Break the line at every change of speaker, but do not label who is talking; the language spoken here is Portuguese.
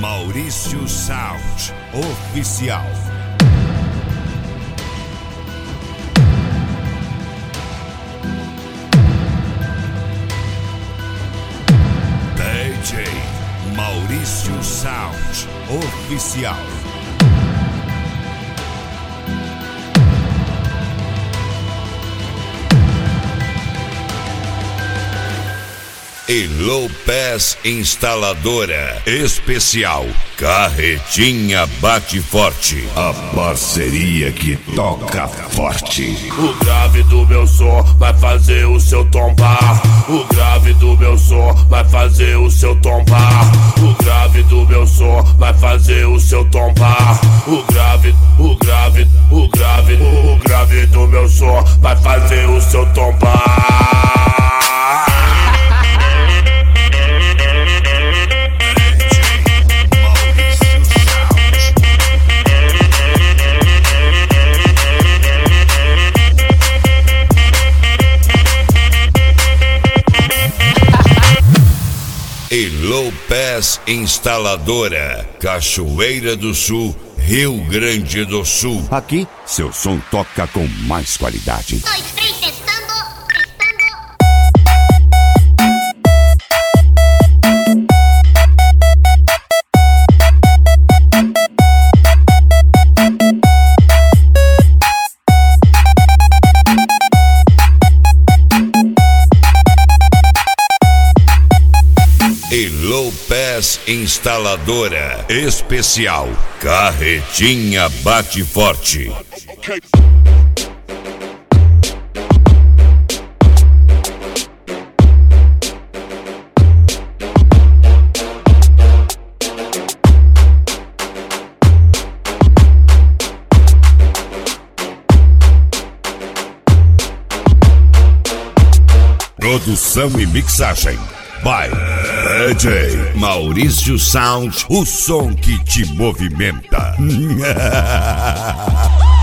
Maurício Sound Oficial. DJ Maurício Sound Oficial. E Low Pass Instaladora Especial Carretinha Bate Forte, a parceria que toca forte.
O grave do meu som vai fazer o seu tombar. O grave do meu som vai fazer o seu tombar. O grave do meu som vai fazer o seu tombar. O grave do meu som vai fazer o seu tombar.
E Low Pass Instaladora, Cachoeira do Sul, Rio Grande do Sul.
Aqui, seu som toca com mais qualidade.
2, 3, testando.
E Low Pass Instaladora Especial Carretinha Bate Forte. Produção e mixagem by DJ Maurício Sound, o som que te movimenta.